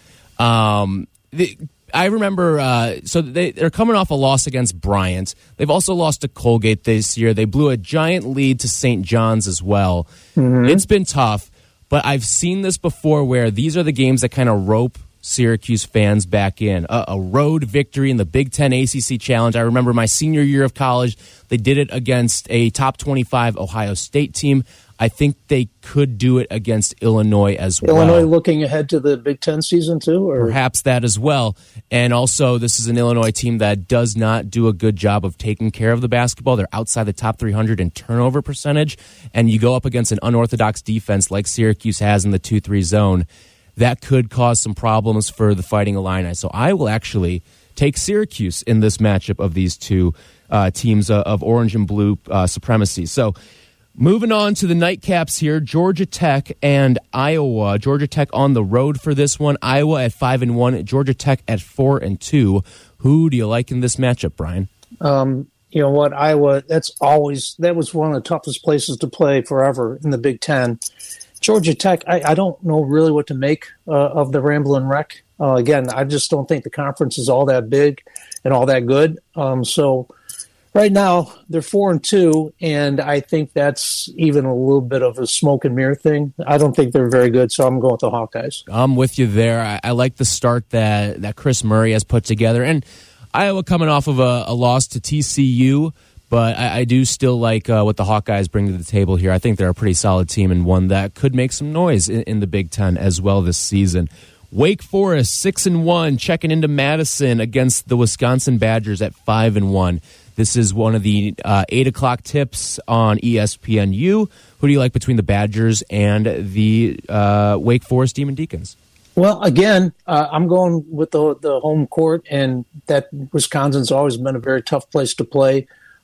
I remember, so they're coming off a loss against Bryant. They've also lost to Colgate this year. They blew a giant lead to St. John's as well. Mm-hmm. It's been tough, but I've seen this before where these are the games that kind of rope Syracuse fans back in. A road victory in the Big Ten ACC Challenge. I remember my senior year of college, they did it against a top 25 Ohio State team. I think they could do it against Illinois as well. Illinois looking ahead to the Big Ten season too? Or? Perhaps that as well. And also, this is an Illinois team that does not do a good job of taking care of the basketball. They're outside the top 300 in turnover percentage. And you go up against an unorthodox defense like Syracuse has in the 2-3 zone. That could cause some problems for the Fighting Illini. So I will actually take Syracuse in this matchup of these two teams of orange and blue supremacy. So moving on to the nightcaps here, Georgia Tech and Iowa. Georgia Tech on the road for this one. Iowa at 5-1, Georgia Tech at 4-2. Who do you like in this matchup, Brian? You know what, Iowa, that was one of the toughest places to play forever in the Big Ten. Georgia Tech, I don't know really what to make of the Ramblin' Wreck. Again, I just don't think the conference is all that big and all that good. So right now, they're 4-2, and I think that's even a little bit of a smoke and mirror thing. I don't think they're very good, so I'm going with the Hawkeyes. I'm with you there. I like the start that Chris Murray has put together. And Iowa coming off of a loss to TCU, but I do still like what the Hawkeyes bring to the table here. I think they're a pretty solid team and one that could make some noise in the Big Ten as well this season. Wake Forest 6-1, checking into Madison against the Wisconsin Badgers at 5-1. This is one of the 8 o'clock tips on ESPNU. Who do you like between the Badgers and the Wake Forest Demon Deacons? Well, again, I'm going with the home court, and that Wisconsin's always been a very tough place to play.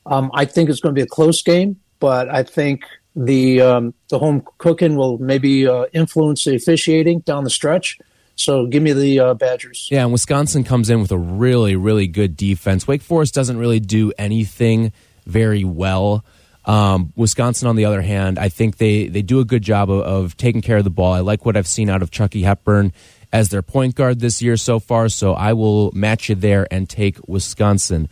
I think it's going to be a close game, but I think the home cooking will maybe influence the officiating down the stretch. So give me the Badgers. Yeah, and Wisconsin comes in with a really, really good defense. Wake Forest doesn't really do anything very well. Wisconsin, on the other hand, I think they do a good job of taking care of the ball. I like what I've seen out of Chucky Hepburn as their point guard this year so far, so I will match you there and take Wisconsin.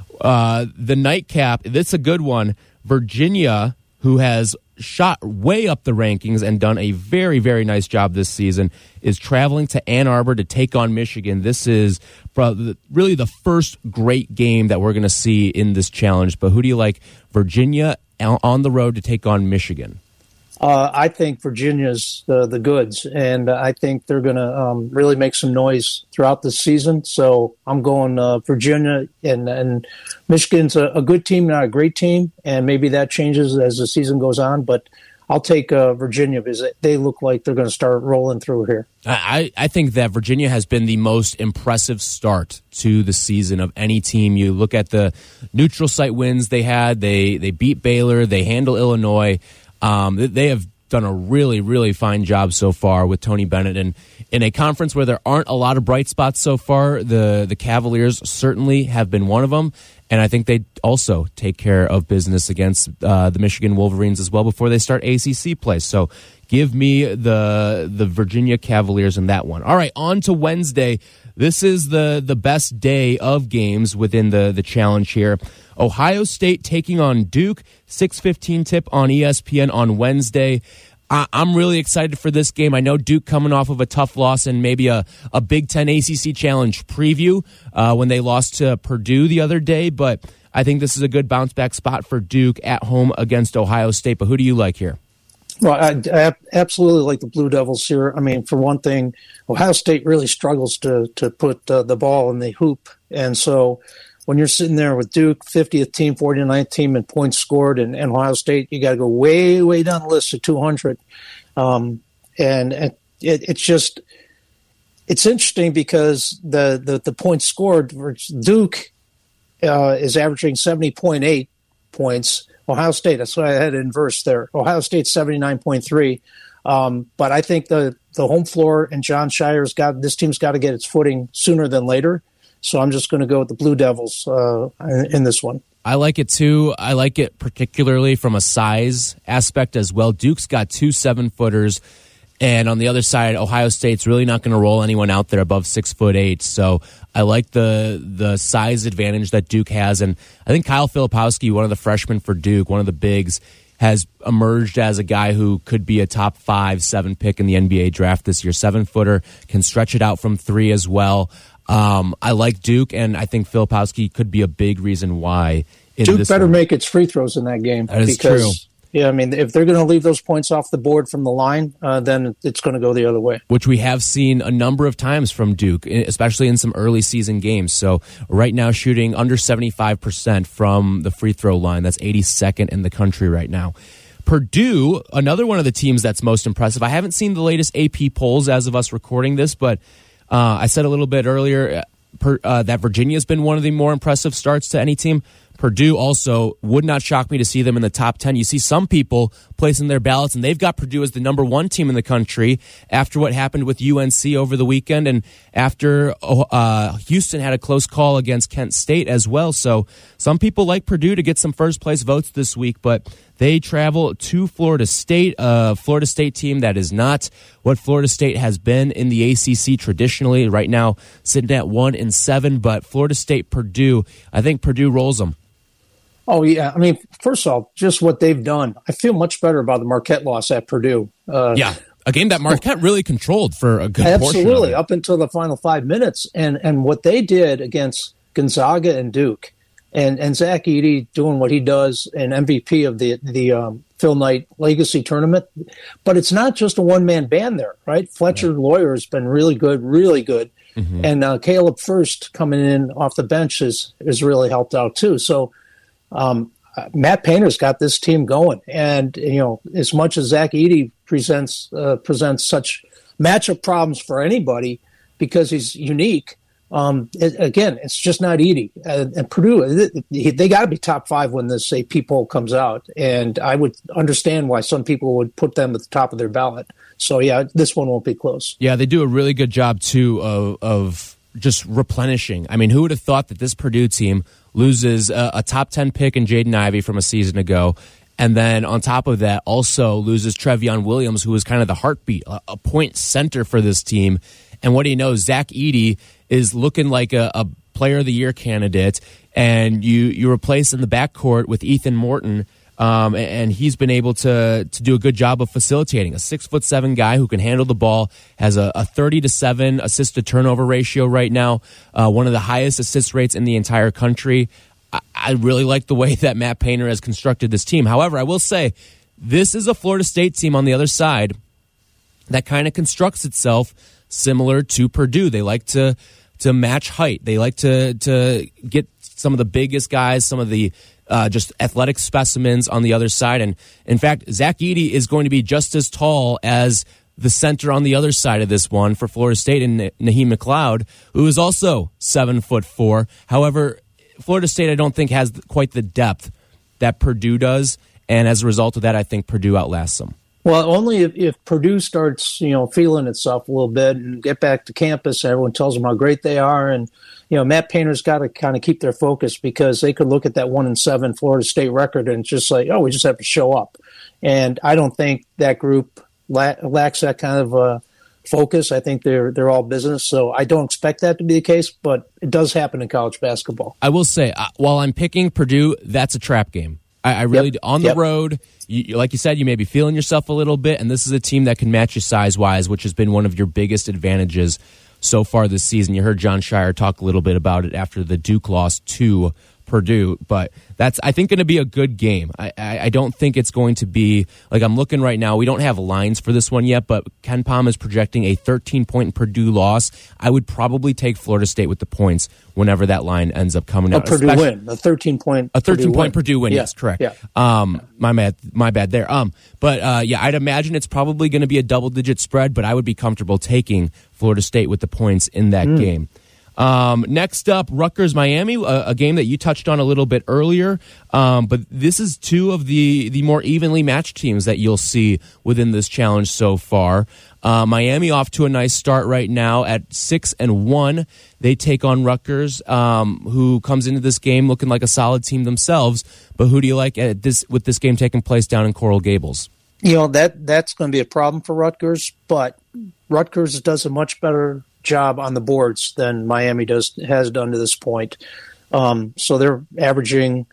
The nightcap, that's a good one. Virginia, who has shot way up the rankings and done a very, very nice job this season, is traveling to Ann Arbor to take on Michigan. This is really the first great game that we're going to see in this challenge. But who do you like? Virginia on the road to take on Michigan. I think Virginia's the goods, and I think they're going to really make some noise throughout the season. So I'm going Virginia, and Michigan's a good team, not a great team, and maybe that changes as the season goes on. But I'll take Virginia because they look like they're going to start rolling through here. I think that Virginia has been the most impressive start to the season of any team. You look at the neutral site wins they had. They beat Baylor. They handle Illinois. They have done a really, really fine job so far with Tony Bennett. And in a conference where there aren't a lot of bright spots so far, the Cavaliers certainly have been one of them. And I think they also take care of business against the Michigan Wolverines as well before they start ACC play. So give me the Virginia Cavaliers in that one. All right, on to Wednesday. This is the best day of games within the challenge here. Ohio State taking on Duke, 6:15 tip on ESPN on Wednesday. I'm really excited for this game. I know Duke coming off of a tough loss and maybe a Big Ten ACC Challenge preview when they lost to Purdue the other day, but I think this is a good bounce-back spot for Duke at home against Ohio State. But who do you like here? Well, I absolutely like the Blue Devils here. I mean, for one thing, Ohio State really struggles to put the ball in the hoop. And so when you're sitting there with Duke, 50th team, 49th team in points scored, and Ohio State, you got to go way, way down the list to 200. And it's just – it's interesting because the points scored for Duke is averaging 70.8 points. Ohio State, that's why I had it inverse there. Ohio State's 79.3. But I think the home floor and John Shire's this team's got to get its footing sooner than later. So I'm just going to go with the Blue Devils in this one. I like it too. I like it particularly from a size aspect as well. Duke's got 2 7-footers. And on the other side, Ohio State's really not going to roll anyone out there above 6'8". So I like the size advantage that Duke has. And I think Kyle Filipowski, one of the freshmen for Duke, one of the bigs, has emerged as a guy who could be a top 5-7 pick in the NBA draft this year. 7-footer, can stretch it out from 3 as well. I like Duke, and I think Filipowski could be a big reason why. Duke better make its free throws in that game. That is true. Yeah, I mean, if they're going to leave those points off the board from the line, then it's going to go the other way. Which we have seen a number of times from Duke, especially in some early season games. So right now shooting under 75% from the free throw line. That's 82nd in the country right now. Purdue, another one of the teams that's most impressive. I haven't seen the latest AP polls as of us recording this, but I said a little bit earlier that Virginia's been one of the more impressive starts to any team. Purdue also would not shock me to see them in the top 10. You see some people placing their ballots, and they've got Purdue as the number 1 team in the country after what happened with UNC over the weekend and after Houston had a close call against Kent State as well. So some people like Purdue to get some first-place votes this week, but they travel to Florida State, a Florida State team that is not what Florida State has been in the ACC traditionally. Right now sitting at 1-7, but Florida State, Purdue, I think Purdue rolls them. Oh, yeah. I mean, first of all, just what they've done. I feel much better about the Marquette loss at Purdue. Yeah, a game that Marquette really controlled for a good portion of it. Absolutely, up until the final 5 minutes. And what they did against Gonzaga and Duke, and Zach Edey doing what he does, and MVP of the Phil Knight Legacy Tournament. But it's not just a one-man band there, right? Fletcher Lawyer has been really good, really good. Mm-hmm. And Caleb First coming in off the bench has really helped out too. So Matt Painter's got this team going, and as much as Zach Edey presents such matchup problems for anybody because he's unique. It's just not Edey. And Purdue, they got to be top 5 when this AP poll comes out, and I would understand why some people would put them at the top of their ballot. So yeah, this one won't be close. Yeah, they do a really good job too of just replenishing. I mean, who would have thought that this Purdue team loses a top 10 pick in Jaden Ivey from a season ago, and then on top of that also loses Trevion Williams, who was kind of the heartbeat, a point center for this team. And what do you know, Zach Edey is looking like a player of the year candidate, and you replace in the backcourt with Ethan Morton, and he's been able to do a good job of facilitating. A 6'7" guy who can handle the ball, has a 30-7 assist to turnover ratio right now, one of the highest assist rates in the entire country. I really like the way that Matt Painter has constructed this team. However, I will say this is a Florida State team on the other side that kind of constructs itself similar to Purdue. They like to match height. They like to get some of the biggest guys, some of the just athletic specimens on the other side. And in fact, Zach Edey is going to be just as tall as the center on the other side of this one for Florida State, and Naheem McLeod, who is also 7'4". However, Florida State, I don't think, has quite the depth that Purdue does. And as a result of that, I think Purdue outlasts them. Well, only if Purdue starts, feeling itself a little bit and get back to campus, everyone tells them how great they are. And, Matt Painter's got to kind of keep their focus, because they could look at that 1-7 Florida State record and just like, we just have to show up. And I don't think that group lacks that kind of focus. I think they're all business. So I don't expect that to be the case, but it does happen in college basketball. I will say, while I'm picking Purdue, that's a trap game. I really, on the road, like you said, you may be feeling yourself a little bit, and this is a team that can match you size-wise, which has been one of your biggest advantages so far this season. You heard John Shire talk a little bit about it after the Duke loss to Purdue, but that's, I think, going to be a good game. I don't think it's going to be, like, I'm looking right now, we don't have lines for this one yet, but Ken Pom is projecting a 13-point Purdue loss. I would probably take Florida State with the points whenever that line ends up coming out. A Purdue win, a 13-point Purdue win. Yes, correct. Yeah. My bad there. I'd imagine it's probably going to be a double-digit spread, but I would be comfortable taking Florida State with the points in that game. Next up, Rutgers-Miami, a game that you touched on a little bit earlier. But this is two of the more evenly matched teams that you'll see within this challenge so far. Miami off to a nice start right now at 6-1. They take on Rutgers, who comes into this game looking like a solid team themselves. But who do you like with this game taking place down in Coral Gables? That's going to be a problem for Rutgers, but Rutgers does a much better job on the boards than Miami has done to this point. So they're averaging,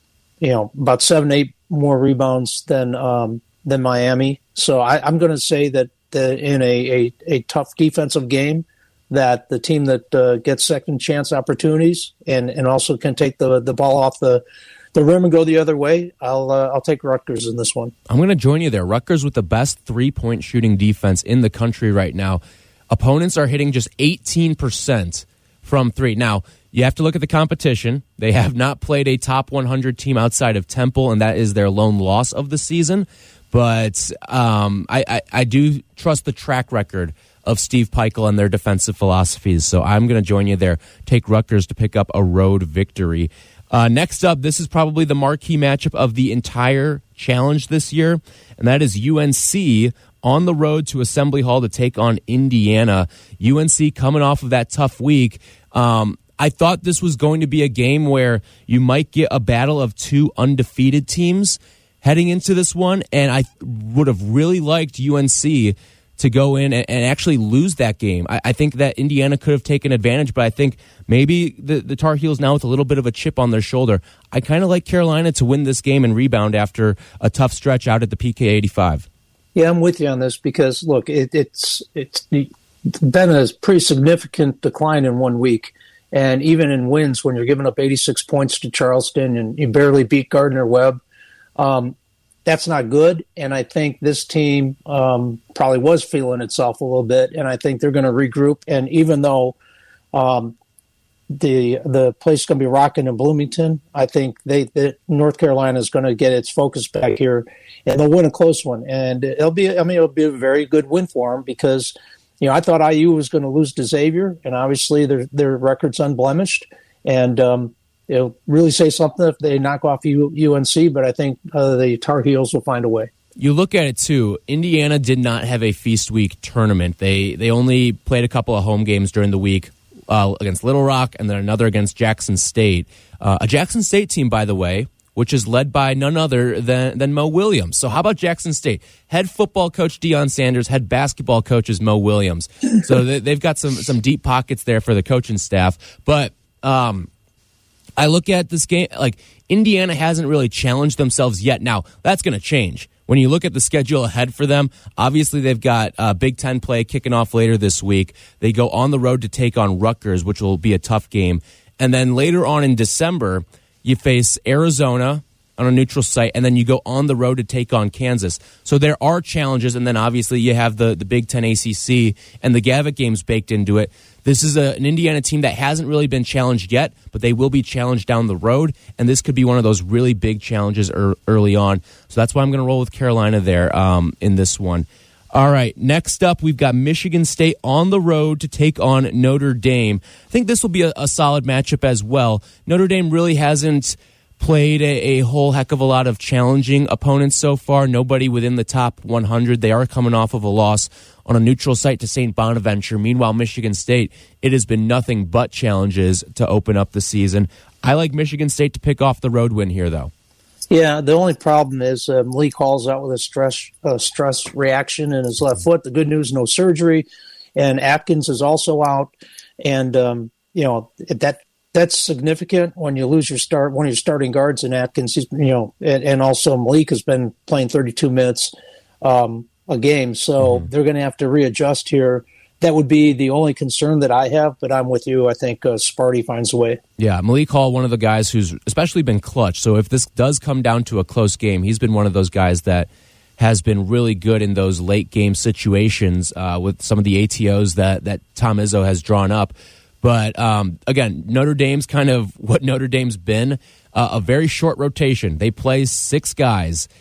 about 7-8 more rebounds than Miami. So I'm going to say that in a tough defensive game, that the team that gets second chance opportunities and also can take the ball off the rim and go the other way, I'll take Rutgers in this one. I'm going to join you there. Rutgers with the best 3-point shooting defense in the country right now. Opponents are hitting just 18% from three. Now, you have to look at the competition. They have not played a top 100 team outside of Temple, and that is their lone loss of the season. But I do trust the track record of Steve Peichel and their defensive philosophies. So I'm going to join you there. Take Rutgers to pick up a road victory. Next up, this is probably the marquee matchup of the entire challenge this year, and that is UNC on the road to Assembly Hall to take on Indiana. UNC coming off of that tough week. I thought this was going to be a game where you might get a battle of two undefeated teams heading into this one, and I would have really liked UNC to go in and actually lose that game. I think that Indiana could have taken advantage, but I think maybe the Tar Heels now with a little bit of a chip on their shoulder. I kind of like Carolina to win this game and rebound after a tough stretch out at the PK 85. Yeah, I'm with you on this because, look, it's been a pretty significant decline in 1 week. And even in wins, when you're giving up 86 points to Charleston and you barely beat Gardner-Webb, that's not good. And I think this team probably was feeling itself a little bit, and I think they're going to regroup. And even though the place is going to be rocking in Bloomington, I think North Carolina is going to get its focus back here, and they'll win a close one. And it'll be a very good win for them because, I thought IU was going to lose to Xavier, and obviously their record's unblemished. And it'll really say something if they knock off UNC, but I think the Tar Heels will find a way. You look at it, too. Indiana did not have a Feast Week tournament. They only played a couple of home games during the week against Little Rock and then another against Jackson State. A Jackson State team, by the way, which is led by none other than Mo Williams. So how about Jackson State? Head football coach Deion Sanders, head basketball coach is Mo Williams. So they've got some deep pockets there for the coaching staff. But I look at this game, like Indiana hasn't really challenged themselves yet. Now, that's going to change. When you look at the schedule ahead for them, obviously they've got Big Ten play kicking off later this week. They go on the road to take on Rutgers, which will be a tough game. And then later on in December, you face Arizona on a neutral site, and then you go on the road to take on Kansas. So there are challenges, and then obviously you have the Big Ten ACC and the Gavitt games baked into it. This is an Indiana team that hasn't really been challenged yet, but they will be challenged down the road, and this could be one of those really big challenges early on. So that's why I'm going to roll with Carolina there in this one. All right, next up, we've got Michigan State on the road to take on Notre Dame. I think this will be a solid matchup as well. Notre Dame really hasn't played a whole heck of a lot of challenging opponents so far. Nobody within the top 100. They are coming off of a loss on a neutral site to St. Bonaventure. Meanwhile, Michigan State, it has been nothing but challenges to open up the season. I like Michigan State to pick off the road win here, though. Yeah, the only problem is Malik Hall's out with a stress reaction in his left foot. The good news, no surgery. And Atkins is also out. And, that's significant when you lose one of your starting guards in Atkins. And also Malik has been playing 32 minutes a game. So they're going to have to readjust here. that would be the only concern that I have, but I'm with you. I think Sparty finds a way. Yeah, Malik Hall, one of the guys who's especially been clutch. So if this does come down to a close game, he's been one of those guys that has been really good in those late game situations with some of the ATOs that Tom Izzo has drawn up. But again, Notre Dame's kind of what Notre Dame's been, a very short rotation. They play 6 guys.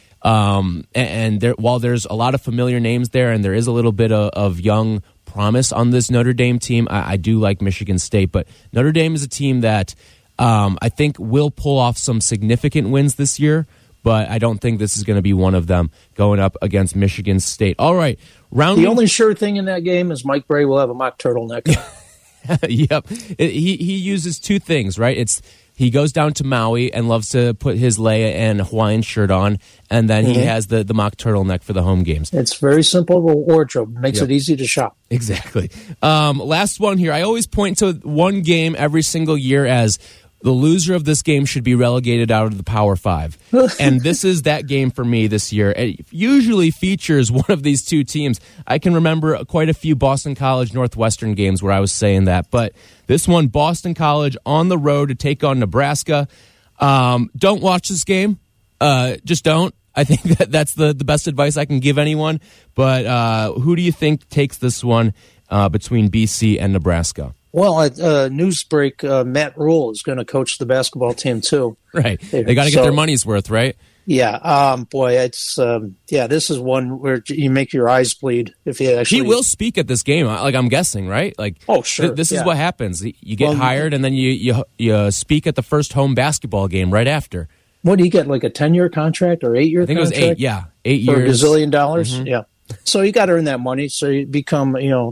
And while there's a lot of familiar names there and there is a little bit of young promise on this Notre Dame team, I do like Michigan State. But Notre Dame is a team that I think will pull off some significant wins this year, but I don't think this is going to be one of them going up against Michigan State. All right. The only sure thing in that game is Mike Bray will have a mock turtleneck. Yep. He uses 2 things, right? He goes down to Maui and loves to put his Leia and Hawaiian shirt on, and then he has the mock turtleneck for the home games. It's very simple wardrobe. Makes it easy to shop. Exactly. Last one here. I always point to one game every single year as the loser of this game should be relegated out of the Power 5. And this is that game for me this year. It usually features one of these 2 teams. I can remember quite a few Boston College Northwestern games where I was saying that. But this one, Boston College on the road to take on Nebraska. Don't watch this game. Just don't. I think that's the best advice I can give anyone. But who do you think takes this one between BC and Nebraska? Well, news break, Matt Rule is going to coach the basketball team, too. Right. They got to get their money's worth, right? Yeah. Boy, it's this is one where you make your eyes bleed if you actually. He will speak at this game, like I'm guessing, right? Like, oh, sure. This is what happens. You get hired, and then you speak at the first home basketball game right after. What do you get, like a 10-year contract or 8-year contract? I think it was 8, yeah. 8 years. For $1 gazillion? Mm-hmm. Yeah. So you got to earn that money. So you become,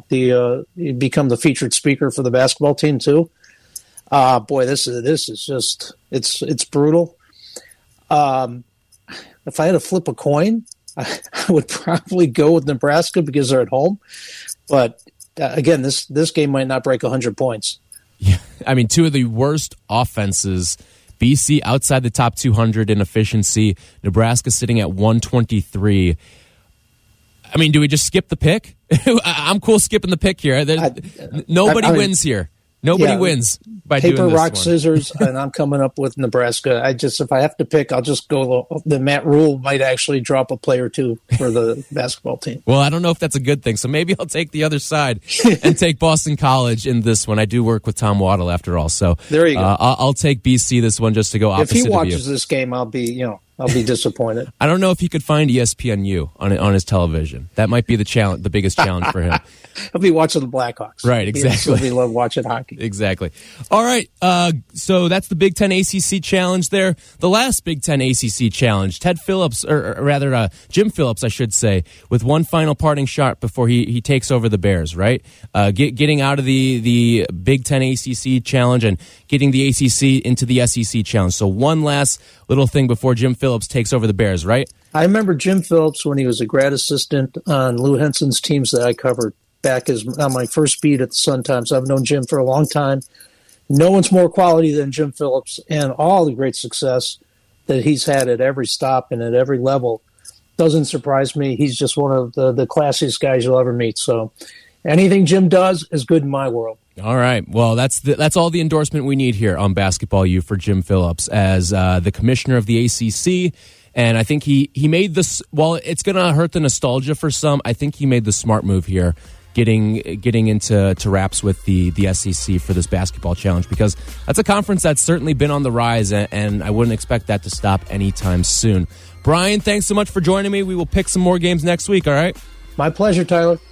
you become the featured speaker for the basketball team too. Boy, this is just it's brutal. If I had to flip a coin, I would probably go with Nebraska because they're at home. But again, this game might not break 100 points. Yeah, I mean, 2 of the worst offenses. BC outside the top 200 in efficiency. Nebraska sitting at 123. I mean, do we just skip the pick? I'm cool skipping the pick here. Nobody wins here. Nobody wins by doing this paper, rock, one. Scissors, and I'm coming up with Nebraska. If I have to pick, I'll just go. The Matt Rule might actually drop a play or 2 for the basketball team. Well, I don't know if that's a good thing, so maybe I'll take the other side and take Boston College in this one. I do work with Tom Waddle after all, so there you go. I'll take BC this one just to go opposite of you. If he watches this game, I'll be disappointed. I don't know if he could find ESPNU on his television. That might be the biggest challenge for him. He'll be watching the Blackhawks. Right, exactly. He love watching hockey. Exactly. All right, so that's the Big Ten ACC Challenge there. The last Big Ten ACC Challenge, Jim Phillips, I should say, with one final parting shot before he takes over the Bears, right? Getting out of the Big Ten ACC Challenge and getting the ACC into the SEC Challenge. So one last little thing before Jim Phillips takes over the Bears, right? I remember Jim Phillips when he was a grad assistant on Lou Henson's teams that I covered back on my first beat at the Sun-Times. I've known Jim for a long time. No one's more quality than Jim Phillips, and all the great success that he's had at every stop and at every level doesn't surprise me. He's just one of the classiest guys you'll ever meet. So anything Jim does is good in my world. All right. Well, that's all the endorsement we need here on Basketball U for Jim Phillips as the commissioner of the ACC. And I think he made this, while it's going to hurt the nostalgia for some, I think he made the smart move here, getting into wraps with the SEC for this basketball challenge, because that's a conference that's certainly been on the rise, and I wouldn't expect that to stop anytime soon. Brian, thanks so much for joining me. We will pick some more games next week, all right? My pleasure, Tyler.